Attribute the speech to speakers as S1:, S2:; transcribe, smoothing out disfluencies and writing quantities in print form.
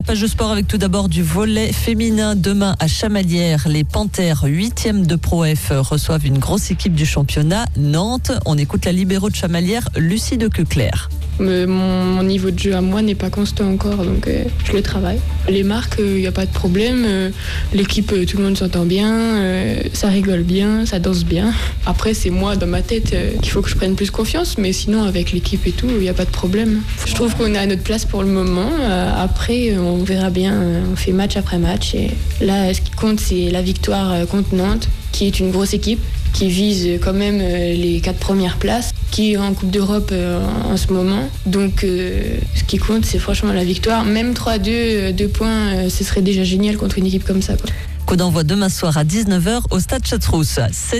S1: Page de sport avec tout d'abord du volley féminin. Demain à Chamalières, les Panthères 8e de Pro F reçoivent une grosse équipe du championnat, Nantes. On écoute la libéro de Chamalières, Lucie de Queclerc.
S2: Mon niveau de jeu à moi n'est pas constant encore, donc je le travaille. Les marques, il n'y a pas de problème. L'équipe, tout le monde s'entend bien, ça rigole bien, ça danse bien. Après, c'est moi, dans ma tête, qu'il faut que je prenne plus confiance, mais sinon, avec l'équipe et tout, il n'y a pas de problème. Je trouve qu'on est à notre place pour le moment. Après, on verra bien. On fait match après match. Et là, ce qui compte, c'est la victoire contre Nantes, qui est une grosse équipe, qui vise quand même les 4 premières places, qui est en Coupe d'Europe en ce moment. Donc ce qui compte, c'est franchement la victoire. Même 3-2, 2 points, ce serait déjà génial contre une équipe comme ça, quoi.
S1: Coup d'envoi demain soir à 19h au Stade Châteauroux.